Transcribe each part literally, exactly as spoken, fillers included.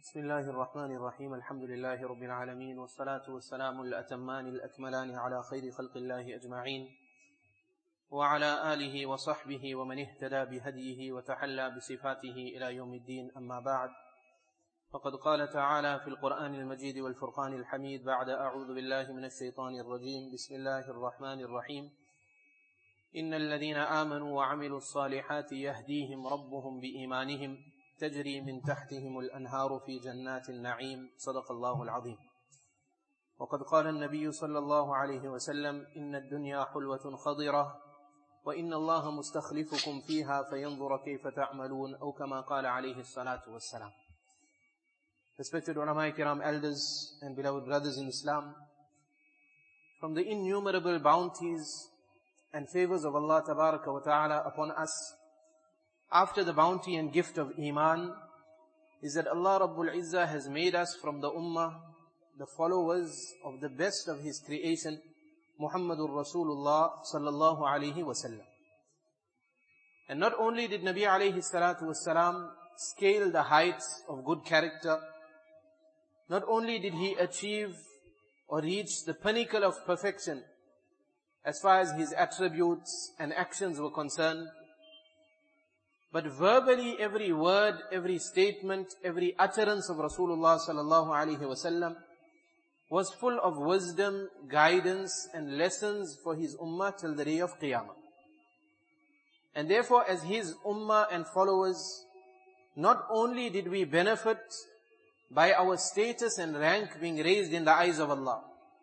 بسم الله الرحمن الرحيم الحمد لله رب العالمين والصلاة والسلام الأتمان الأكملان على خير خلق الله أجمعين وعلى آله وصحبه ومن اهتدى بهديه وتحلى بصفاته إلى يوم الدين. أما بعد، فقد قال تعالى في القرآن المجيد والفرقان الحميد بعد أعوذ بالله من الشيطان الرجيم. بسم الله الرحمن الرحيم. إن الذين آمنوا وعملوا الصالحات يهديهم ربهم بإيمانهم تجري من تحتهم الأنهار في جنات النعيم. صدق الله العظيم. وقد قال النبي صلى الله عليه وسلم: إن الدنيا حلوة خضرة وإن الله مستخلفكم فيها فينظر كيف تعملون، أو كما قال عليه الصلاة والسلام. Respected ulama kiram, elders and beloved brothers in Islam, from the innumerable bounties and favors of Allah Tabaraka wa Ta'ala upon us, after the bounty and gift of Iman, is that Allah Rabbul Izzah has made us from the Ummah the followers of the best of His creation, Muhammadur Rasulullah Sallallahu Alaihi Wasallam. And not only did Nabi Alayhi Salatu Wasalam scale the heights of good character, not only did he achieve or reach the pinnacle of perfection as far as his attributes and actions were concerned, but verbally every word, every statement, every utterance of Rasulullah sallallahu alaihi wasallam was full of wisdom, guidance and lessons for his ummah till the day of Qiyamah. And therefore, as his ummah and followers, not only did we benefit by our status and rank being raised in the eyes of Allah,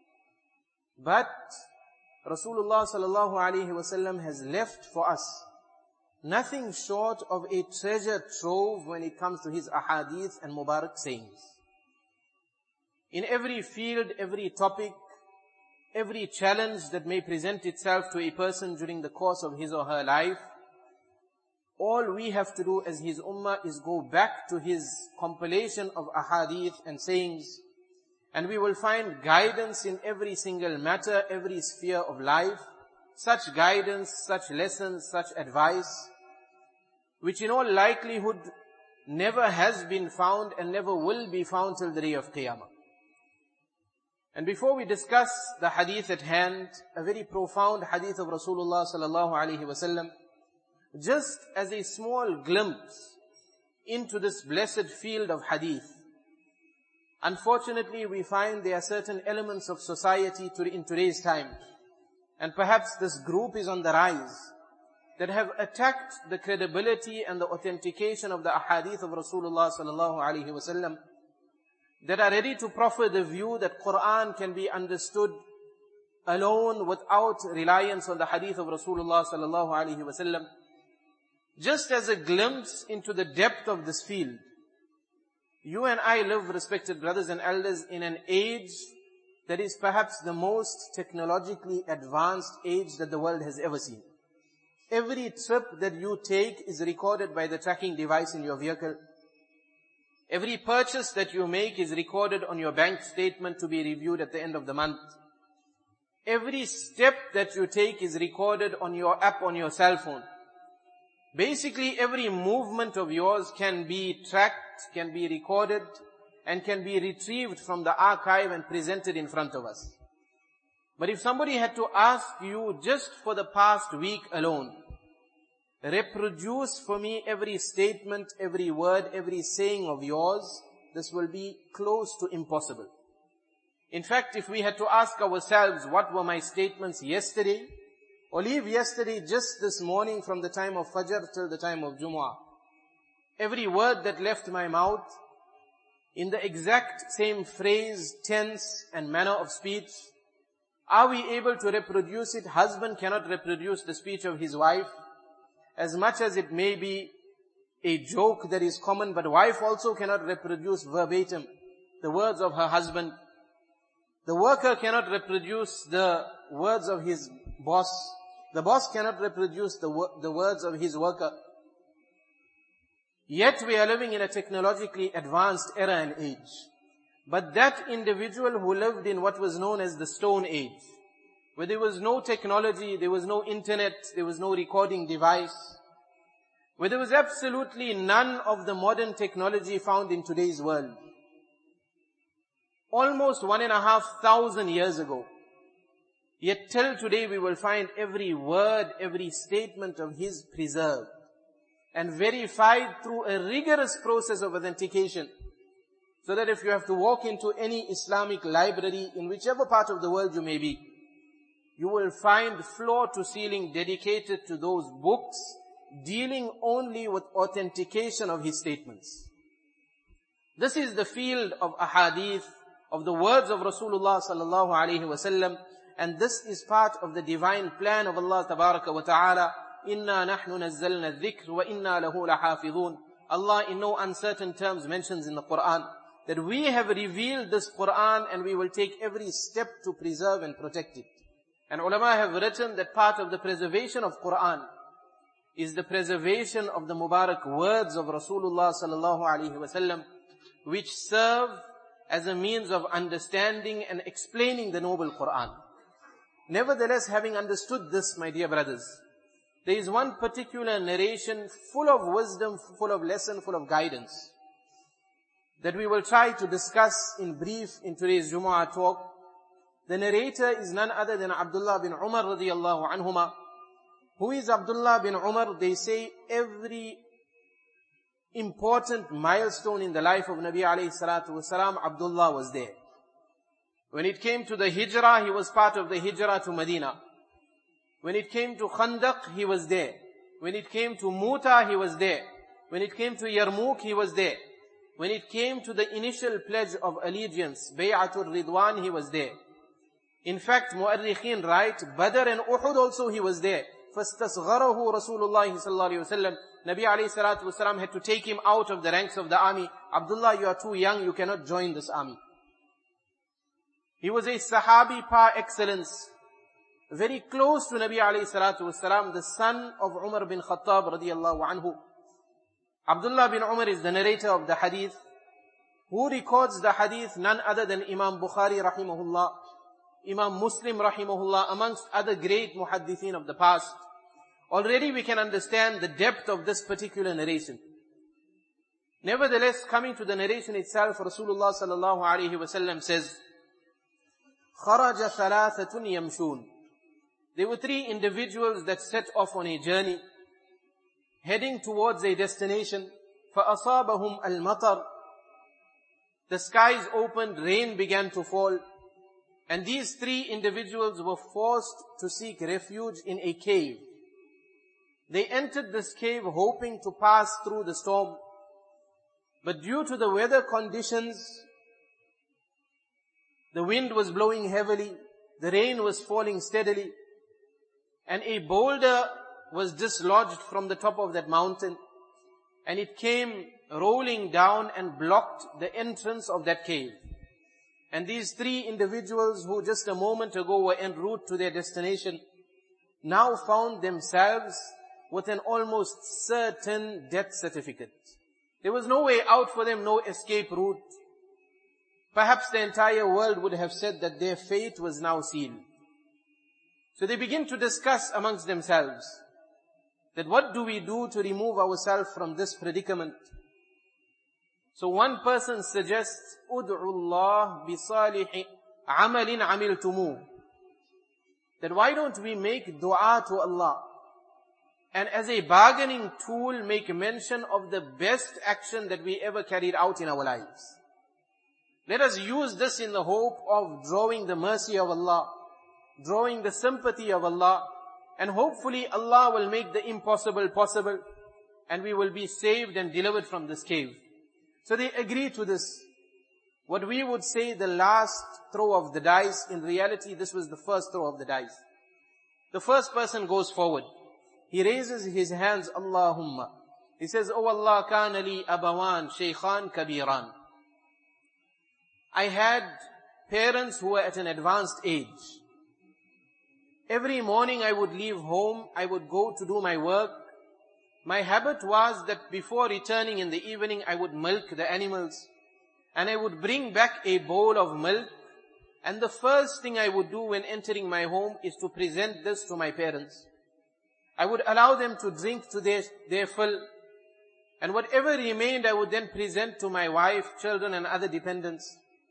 but Rasulullah sallallahu alaihi wasallam has left for us nothing short of a treasure trove when it comes to his ahadith and mubarak sayings. In every field, every topic, every challenge that may present itself to a person during the course of his or her life, all we have to do as his ummah is go back to his compilation of ahadith and sayings, and we will find guidance in every single matter, every sphere of life, such guidance, such lessons, such advice, which in all likelihood never has been found and never will be found till the day of Qiyamah. And before we discuss the hadith at hand, a very profound hadith of Rasulullah sallallahu alaihi wasallam, just as a small glimpse into this blessed field of hadith, unfortunately we find there are certain elements of society to, in today's time, and perhaps this group is on the rise, that have attacked the credibility and the authentication of the ahadith of Rasulullah sallallahu alaihi wasallam, that are ready to proffer the view that Quran can be understood alone without reliance on the hadith of Rasulullah sallallahu alaihi wasallam. Just as a glimpse into the depth of this field, you and I live, respected brothers and elders, in an age that is perhaps the most technologically advanced age that the world has ever seen. Every trip that you take is recorded by the tracking device in your vehicle. Every purchase that you make is recorded on your bank statement to be reviewed at the end of the month. Every step that you take is recorded on your app on your cell phone. Basically, every movement of yours can be tracked, can be recorded, and can be retrieved from the archive and presented in front of us. But if somebody had to ask you just for the past week alone, reproduce for me every statement, every word, every saying of yours, this will be close to impossible. In fact, if we had to ask ourselves, what were my statements yesterday, or leave yesterday just this morning from the time of Fajr till the time of Jumu'ah, every word that left my mouth, in the exact same phrase, tense and manner of speech, are we able to reproduce it? Husband cannot reproduce the speech of his wife, as much as it may be a joke that is common, but wife also cannot reproduce verbatim the words of her husband. The worker cannot reproduce the words of his boss. The boss cannot reproduce the, wo- the words of his worker. Yet we are living in a technologically advanced era and age. But that individual who lived in what was known as the Stone Age, where there was no technology, there was no internet, there was no recording device, where there was absolutely none of the modern technology found in today's world, almost one and a half thousand years ago. Yet till today we will find every word, every statement of his preserved and verified through a rigorous process of authentication. So that if you have to walk into any Islamic library in whichever part of the world you may be, you will find floor to ceiling dedicated to those books dealing only with authentication of his statements. This is the field of ahadith, of the words of Rasulullah sallallahu alaihi wasallam, and this is part of the divine plan of Allah tabaraka wa ta'ala. Inna nahnu nazzalna adh-dhikr wa inna lahu lahafidhun. Allah in no uncertain terms mentions in the Quran that we have revealed this Quran and we will take every step to preserve and protect it. And ulama have written that part of the preservation of Quran is the preservation of the Mubarak words of Rasulullah sallallahu alaihi wasallam, which serve as a means of understanding and explaining the noble Quran. Nevertheless, having understood this, my dear brothers, there is one particular narration full of wisdom, full of lesson, full of guidance, that we will try to discuss in brief in today's Jumu'ah talk. The narrator is none other than Abdullah bin Umar radiyallahu anhuma. Who is Abdullah bin Umar? They say every important milestone in the life of Nabi alayhi salatu wasalam, Abdullah was there. When it came to the Hijrah, he was part of the Hijrah to Medina. When it came to Khandaq, he was there. When it came to Muta, he was there. When it came to Yarmouk, he was there. When it came to the initial pledge of allegiance, Bay'atul Ridwan, he was there. In fact, Mu'arrikhin write, Badr and Uhud also he was there. فَاسْتَصْغَرَهُ رَسُولُ اللَّهِ صَلَّى اللَّهُ عَلَيْهِ وَسَلَّمْ. Nabi alayhi salatu wasalam had to take him out of the ranks of the army. Abdullah, you are too young, you cannot join this army. He was a Sahabi par excellence, very close to Nabi alayhi salatu wasalam, the son of Umar bin Khattab radiyallahu anhu. Abdullah bin Umar is the narrator of the hadith. Who records the hadith? None other than Imam Bukhari rahimahullah, Imam Muslim rahimahullah, amongst other great muhaddithin of the past. Already we can understand the depth of this particular narration. Nevertheless, coming to the narration itself, Rasulullah sallallahu alaihi wasallam says, خَرَجَ ثَلَاثَةٌ يَمْشُونَ. There were three individuals that set off on a journey, heading towards a destination. فَأَصَابَهُمْ الْمَطَرُ. The skies opened, rain began to fall, and these three individuals were forced to seek refuge in a cave. They entered this cave hoping to pass through the storm, but due to the weather conditions, the wind was blowing heavily, the rain was falling steadily, and a boulder was dislodged from the top of that mountain, and it came rolling down and blocked the entrance of that cave. And these three individuals who just a moment ago were en route to their destination now found themselves with an almost certain death certificate. There was no way out for them, no escape route. Perhaps the entire world would have said that their fate was now sealed. So they begin to discuss amongst themselves that what do we do to remove ourselves from this predicament? So one person suggests, Ud'u Allah bi salihi amalin amiltumu. That why don't we make dua to Allah? And as a bargaining tool, make mention of the best action that we ever carried out in our lives. Let us use this in the hope of drawing the mercy of Allah, drawing the sympathy of Allah, and hopefully Allah will make the impossible possible, and we will be saved and delivered from this cave. So they agree to this. What we would say the last throw of the dice, in reality this was the first throw of the dice. The first person goes forward. He raises his hands, Allahumma. He says, Oh Allah, kana li abawan shaykhan kabiran. I had parents who were at an advanced age. Every morning I would leave home, I would go to do my work. My habit was that before returning in the evening, I would milk the animals. And I would bring back a bowl of milk. And the first thing I would do when entering my home is to present this to my parents. I would allow them to drink to their, their fill. And whatever remained, I would then present to my wife, children and other dependents.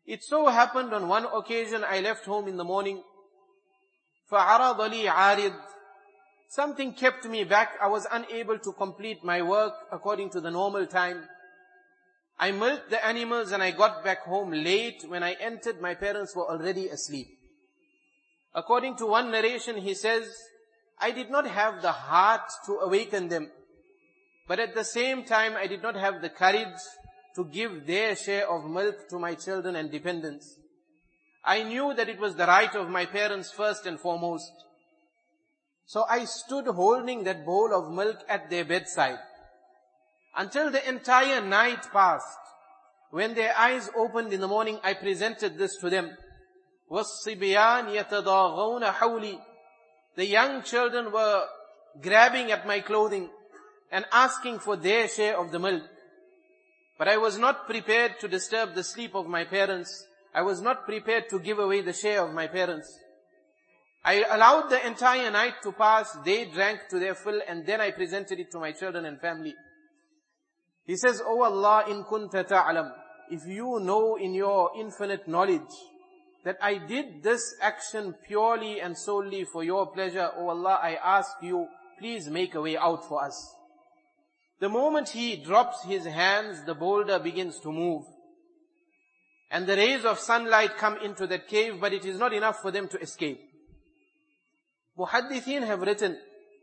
It so happened on one occasion I left home in the morning. فَعَرَضَ لِي عَارِض. Something kept me back. I was unable to complete my work according to the normal time. I milked the animals and I got back home late. When I entered, my parents were already asleep. According to one narration, he says, I did not have the heart to awaken them. But at the same time, I did not have the courage to give their share of milk to my children and dependents. I knew that it was the right of my parents first and foremost. So I stood holding that bowl of milk at their bedside until the entire night passed. When their eyes opened in the morning, I presented this to them. وَالصِّبْيَانِ يَتَضَاغَوْنَ حَوْلِي. The young children were grabbing at my clothing and asking for their share of the milk. But I was not prepared to disturb the sleep of my parents. I was not prepared to give away the share of my parents. I allowed the entire night to pass. They drank to their fill, and then I presented it to my children and family. He says, O Allah, in kunta ta'lam, if you know in your infinite knowledge that I did this action purely and solely for your pleasure, O Allah, I ask you, please make a way out for us. The moment he drops his hands, the boulder begins to move. And the rays of sunlight come into that cave, but it is not enough for them to escape. Muhaddithin have written,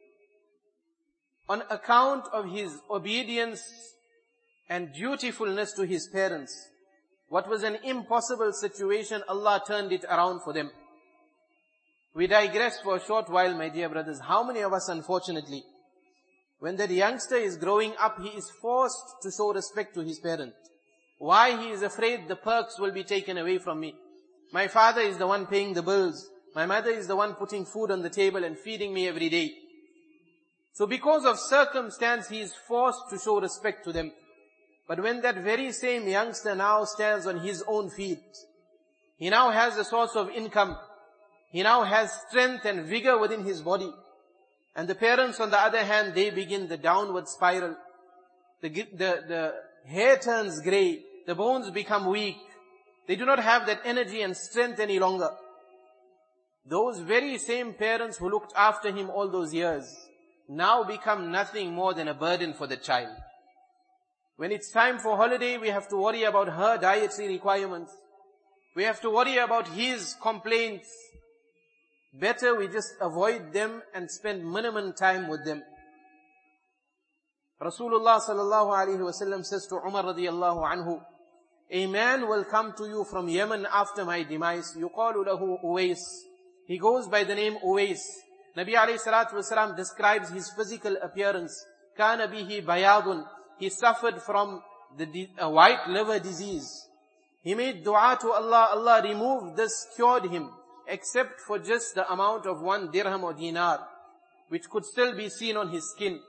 on account of his obedience and dutifulness to his parents, what was an impossible situation, Allah turned it around for them. We digress for a short while, my dear brothers. How many of us, unfortunately, when that youngster is growing up, he is forced to show respect to his parent. Why? He is afraid the perks will be taken away from me. My father is the one paying the bills. My mother is the one putting food on the table and feeding me every day. So because of circumstance, he is forced to show respect to them. But when that very same youngster now stands on his own feet, he now has a source of income, he now has strength and vigor within his body. And the parents, on the other hand, they begin the downward spiral. The, the, the hair turns grey, the bones become weak. They do not have that energy and strength any longer. Those very same parents who looked after him all those years now become nothing more than a burden for the child. When it's time for holiday, we have to worry about her dietary requirements. We have to worry about his complaints. Better we just avoid them and spend minimum time with them. Rasulullah sallallahu alaihi wasallam says to Umar radiyallahu anhu, a man will come to you from Yemen after my demise. يُقَالُ لَهُ Uwais. He goes by the name Uwais. Nabi alayhi salatu wasalam describes his physical appearance. كَانَ بِهِ بَيَاضٌ. He suffered from the uh, white liver disease. He made dua to Allah. Allah removed this, cured him, except for just the amount of one dirham or dinar, which could still be seen on his skin.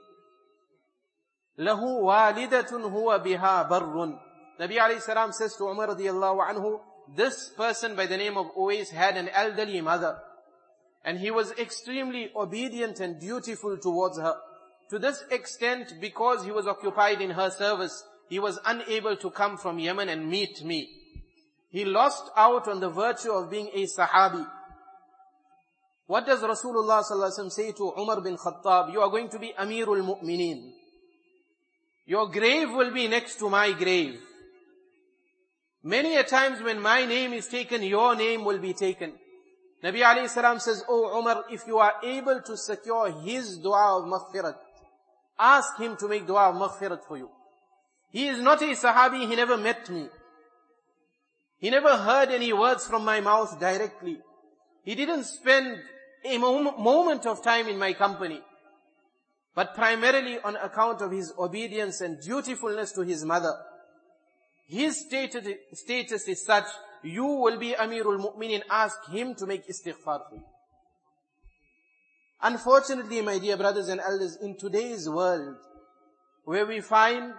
لَهُ وَالِدَةٌ هُوَ بِهَا بَرٌّ. Nabi alayhi salam says to Umar radiyallahu anhu, this person by the name of Uwais had an elderly mother, and he was extremely obedient and dutiful towards her. To this extent, because he was occupied in her service, he was unable to come from Yemen and meet me. He lost out on the virtue of being a Sahabi. What does Rasulullah sallallahu alaihi wasallam say to Umar bin Khattab? You are going to be Amirul Mu'mineen. Your grave will be next to my grave. Many a times when my name is taken, your name will be taken. Nabi alayhi salam says, Oh Umar, if you are able to secure his dua of maghfirat, ask him to make dua of maghfirat for you. He is not a Sahabi, he never met me. He never heard any words from my mouth directly. He didn't spend a mom- moment of time in my company. But primarily on account of his obedience and dutifulness to his mother. His status, status is such, you will be Amirul Mu'minin, ask him to make istighfar for you. Unfortunately, my dear brothers and elders, in today's world, where we find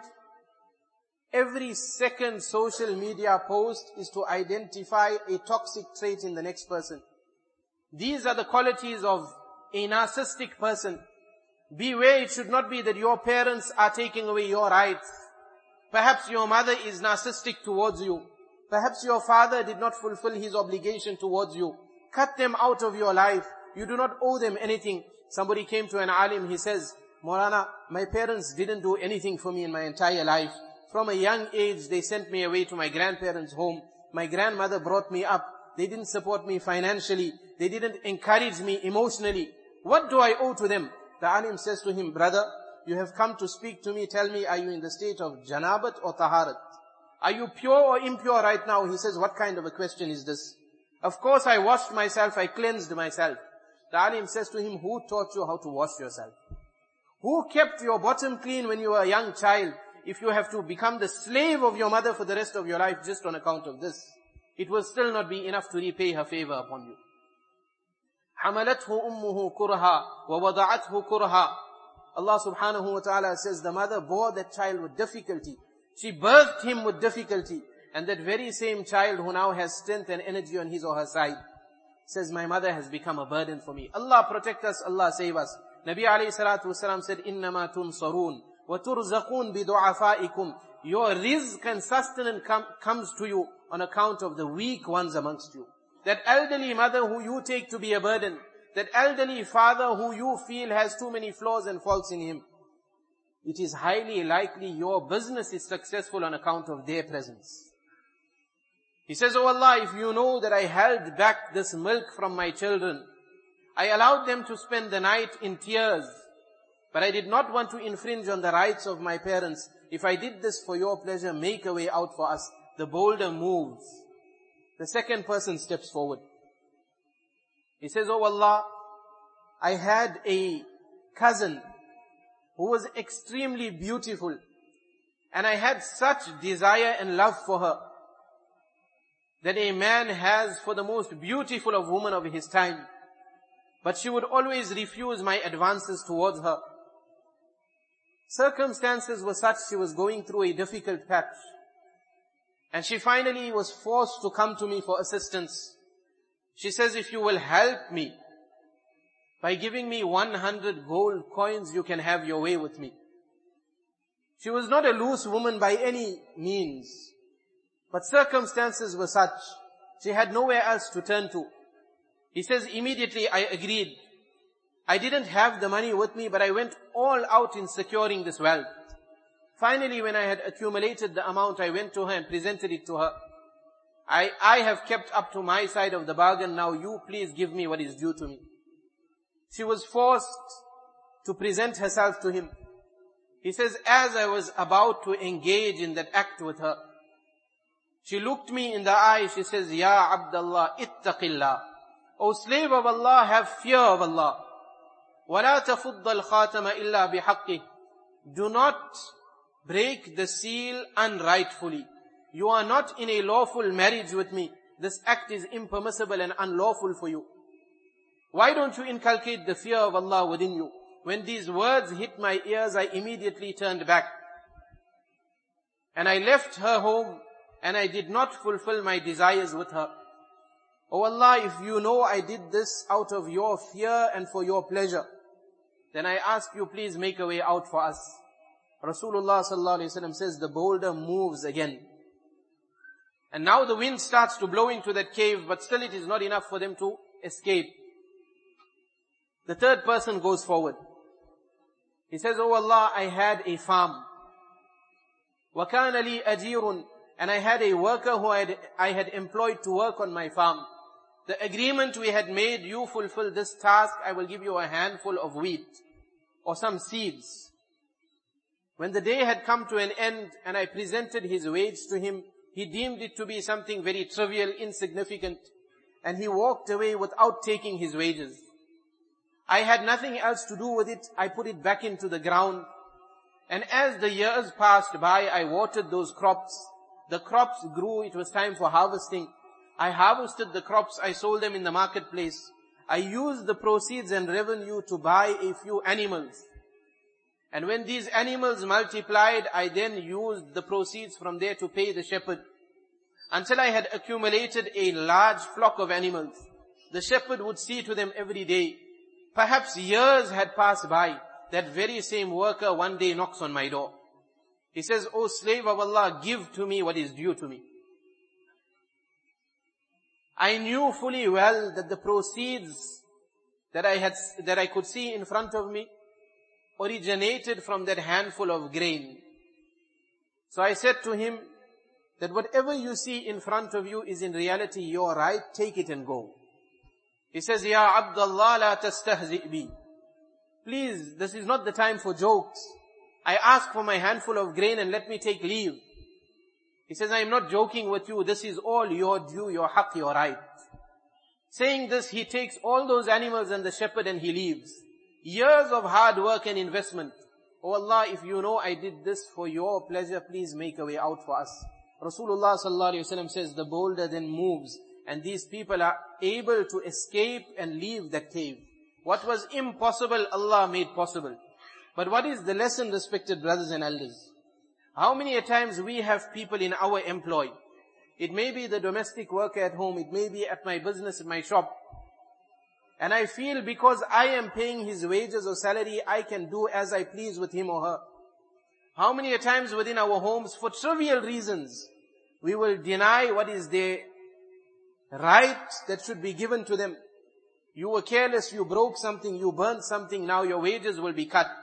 every second social media post is to identify a toxic trait in the next person. These are the qualities of a narcissistic person. Beware, it should not be that your parents are taking away your rights. Perhaps your mother is narcissistic towards you. Perhaps your father did not fulfill his obligation towards you. Cut them out of your life. You do not owe them anything. Somebody came to an alim, he says, Maulana, my parents didn't do anything for me in my entire life. From a young age, they sent me away to my grandparents' home. My grandmother brought me up. They didn't support me financially. They didn't encourage me emotionally. What do I owe to them? The alim says to him, brother, you have come to speak to me. Tell me, are you in the state of janabat or taharat? Are you pure or impure right now? He says, what kind of a question is this? Of course I washed myself, I cleansed myself. The alim says to him, who taught you how to wash yourself? Who kept your bottom clean when you were a young child? If you have to become the slave of your mother for the rest of your life just on account of this, it will still not be enough to repay her favor upon you. حَمَلَتْهُ أُمُّهُ كُرْهًا وَوَضَعَتْهُ كُرْهًا. Allah subhanahu wa ta'ala says the mother bore that child with difficulty. She birthed him with difficulty. And that very same child who now has strength and energy on his or her side says, my mother has become a burden for me. Allah protect us, Allah save us. Nabi alayhi salatu wasalam said, إِنَّمَا تُنصَرُونَ وَتُرْزَقُونَ بِدُعَفَائِكُمْ. Your rizq and sustenance com- comes to you on account of the weak ones amongst you. That elderly mother who you take to be a burden, that elderly father who you feel has too many flaws and faults in him, it is highly likely your business is successful on account of their presence. He says, oh Allah, if you know that I held back this milk from my children, I allowed them to spend the night in tears, but I did not want to infringe on the rights of my parents. If I did this for your pleasure, make a way out for us. The boulder moves. The second person steps forward. He says, oh Allah, I had a cousin who was extremely beautiful, and I had such desire and love for her that a man has for the most beautiful of women of his time. But she would always refuse my advances towards her. Circumstances were such, she was going through a difficult patch. And she finally was forced to come to me for assistance. She says, if you will help me by giving me one hundred gold coins, you can have your way with me. She was not a loose woman by any means, but circumstances were such, she had nowhere else to turn to. He says, immediately I agreed. I didn't have the money with me, but I went all out in securing this wealth. Finally, when I had accumulated the amount, I went to her and presented it to her. I, I have kept up to my side of the bargain. Now you please give me what is due to me. She was forced to present herself to him. He says, as I was about to engage in that act with her, she looked me in the eye. She says, Ya Abdullah, ittaqillah. O slave of Allah, have fear of Allah. وَلَا تَفُضَّ الْخَاتَمَ إِلَّا بِحَقِّهِ. Do not break the seal unrightfully. You are not in a lawful marriage with me. This act is impermissible and unlawful for you. Why don't you inculcate the fear of Allah within you? When these words hit my ears, I immediately turned back. And I left her home, and I did not fulfill my desires with her. Oh Allah, if you know I did this out of your fear and for your pleasure, then I ask you, please make a way out for us. Rasulullah sallallahu alaihi wasallam says, the boulder moves again. And now the wind starts to blow into that cave, but still it is not enough for them to escape. The third person goes forward. He says, oh Allah, I had a farm. وَكَانَ لِي أَجِيرٌ. And I had a worker who I had, I had employed to work on my farm. The agreement we had made, you fulfill this task, I will give you a handful of wheat or some seeds. When the day had come to an end and I presented his wage to him, he deemed it to be something very trivial, insignificant, and he walked away without taking his wages. I had nothing else to do with it. I put it back into the ground. And as the years passed by, I watered those crops. The crops grew. It was time for harvesting. I harvested the crops. I sold them in the marketplace. I used the proceeds and revenue to buy a few animals. And when these animals multiplied, I then used the proceeds from there to pay the shepherd. Until I had accumulated a large flock of animals. The shepherd would see to them every day. Perhaps years had passed by. That very same worker one day knocks on my door. He says, O slave of Allah, give to me what is due to me. I knew fully well that the proceeds that I had, that I could see in front of me originated from that handful of grain. So I said to him that whatever you see in front of you is in reality your right, take it and go. He says, Ya Abdullah, la tastahzi' bi. Please, this is not the time for jokes. I ask for my handful of grain and let me take leave. He says, I am not joking with you. This is all your due, your haqq, your right. Saying this, he takes all those animals and the shepherd and he leaves. Years of hard work and investment. Oh Allah, if you know I did this for your pleasure, please make a way out for us. Rasulullah sallallahu alaihi wasallam says, the boulder then moves and these people are able to escape and leave that cave. What was impossible, Allah made possible. But what is the lesson, respected brothers and elders? How many a times we have people in our employ? It may be the domestic worker at home, it may be at my business, at my shop. And I feel because I am paying his wages or salary, I can do as I please with him or her. How many a times within our homes, for trivial reasons, we will deny what is their right that should be given to them. You were careless, you broke something, you burnt something, now your wages will be cut.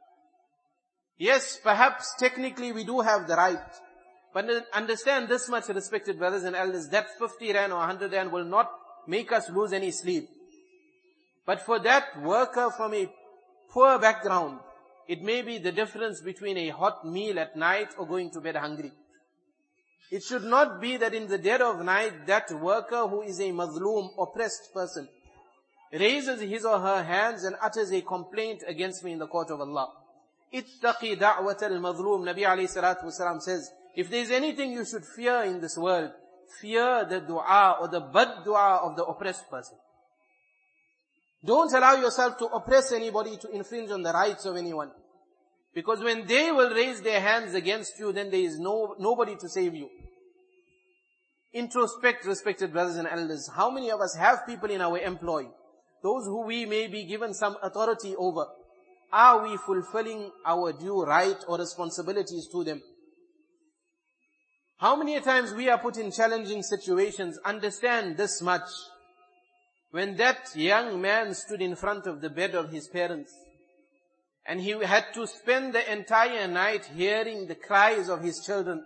Yes, perhaps technically we do have the right. But understand this much, respected brothers and elders, that fifty rand or one hundred rand will not make us lose any sleep. But for that worker from a poor background, it may be the difference between a hot meal at night or going to bed hungry. It should not be that in the dead of night, that worker who is a mazloom, oppressed person, raises his or her hands and utters a complaint against me in the court of Allah. Ittaqi da'wat al-mazloom. Nabi alayhi salatu wasalam says, if there is anything you should fear in this world, fear the dua or the bad dua of the oppressed person. Don't allow yourself to oppress anybody, to infringe on the rights of anyone. Because when they will raise their hands against you, then there is no nobody to save you. Introspect, respected brothers and elders. How many of us have people in our employ? Those who we may be given some authority over. Are we fulfilling our due right or responsibilities to them? How many times we are put in challenging situations? Understand this much. When that young man stood in front of the bed of his parents, and he had to spend the entire night hearing the cries of his children,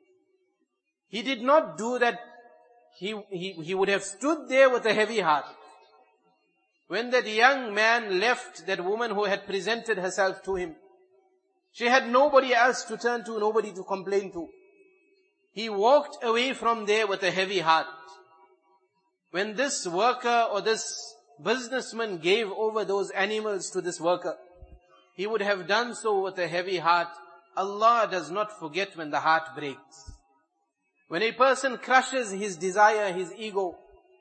he did not do that. He, he, he would have stood there with a heavy heart. When that young man left that woman who had presented herself to him, she had nobody else to turn to, nobody to complain to. He walked away from there with a heavy heart. When this worker or this businessman gave over those animals to this worker, he would have done so with a heavy heart. Allah does not forget when the heart breaks. When a person crushes his desire, his ego,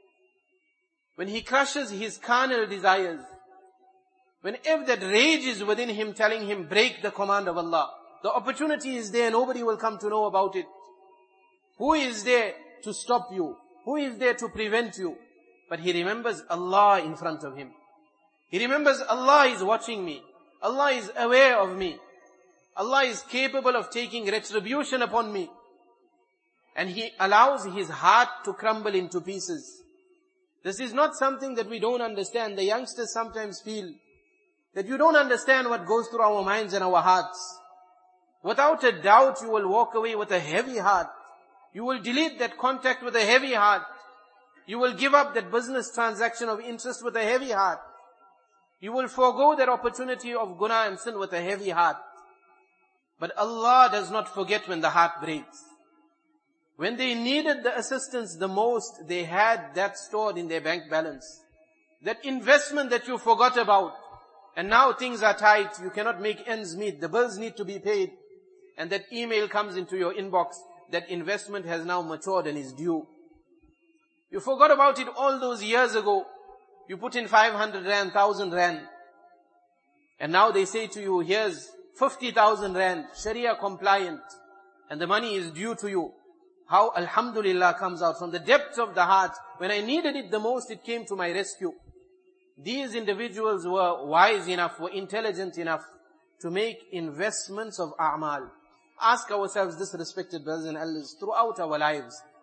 when he crushes his carnal desires, whenever that rage is within him telling him, break the command of Allah, the opportunity is there, nobody will come to know about it. Who is there to stop you? Who is there to prevent you? But he remembers Allah in front of him. He remembers Allah is watching me. Allah is aware of me. Allah is capable of taking retribution upon me. And he allows his heart to crumble into pieces. This is not something that we don't understand. The youngsters sometimes feel that you don't understand what goes through our minds and our hearts. Without a doubt, you will walk away with a heavy heart. You will delete that contact with a heavy heart. You will give up that business transaction of interest with a heavy heart. You will forego that opportunity of guna and sin with a heavy heart. But Allah does not forget when the heart breaks. When they needed the assistance the most, they had that stored in their bank balance. That investment that you forgot about. And now things are tight. You cannot make ends meet. The bills need to be paid. And that email comes into your inbox. That investment has now matured and is due. You forgot about it all those years ago. You put in five hundred rand, one thousand rand. And now they say to you, here's fifty thousand rand, Sharia compliant. And the money is due to you. How Alhamdulillah comes out from the depths of the heart. When I needed it the most, it came to my rescue. These individuals were wise enough, were intelligent enough to make investments of a'mal. Ask ourselves this, respected brothers and elders, throughout our lives.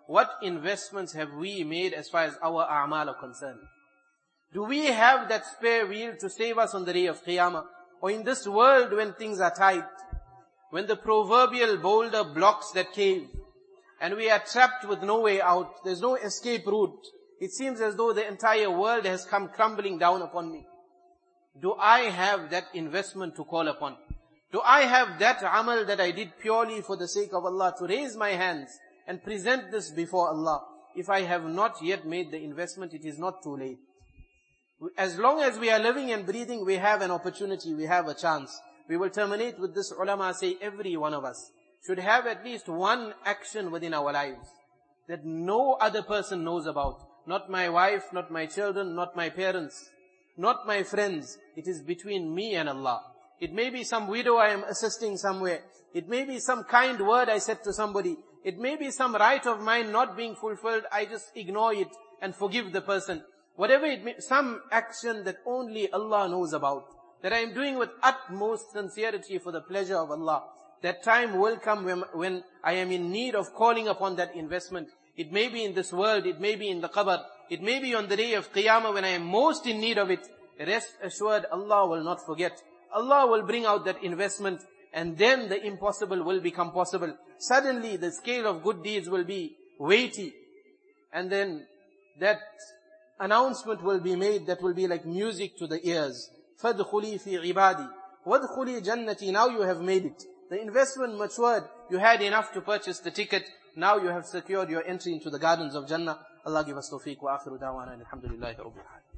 what investments have we made as far as our a'mal are concerned? Do we have that spare wheel to save us on the day of Qiyamah? Or in this world when things are tight, when the proverbial boulder blocks that cave, and we are trapped with no way out, there's no escape route, it seems as though the entire world has come crumbling down upon me. Do I have that investment to call upon? Do I have that amal that I did purely for the sake of Allah, to raise my hands and present this before Allah? If I have not yet made the investment, it is not too late. As long as we are living and breathing, we have an opportunity, we have a chance. We will terminate with this. Ulama say every one of us should have at least one action within our lives that no other person knows about. Not my wife, not my children, not my parents, not my friends. It is between me and Allah. It may be some widow I am assisting somewhere. It may be some kind word I said to somebody. It may be some right of mine not being fulfilled. I just ignore it and forgive the person. Whatever it may, some action that only Allah knows about, that I am doing with utmost sincerity for the pleasure of Allah. That time will come when, when I am in need of calling upon that investment. It may be in this world, it may be in the qabr, it may be on the day of Qiyamah when I am most in need of it. Rest assured, Allah will not forget. Allah will bring out that investment, and then the impossible will become possible. Suddenly the scale of good deeds will be weighty, and then that announcement will be made that will be like music to the ears. فَادْخُلِي فِي عِبَادِي وَادْخُلِي جَنَّتِي. Now you have made it. The investment matured. You had enough to purchase the ticket. Now you have secured your entry into the gardens of Jannah. Allah give us tawfiq wa akhiru da'wana alhamdulillahi rabbil alamin.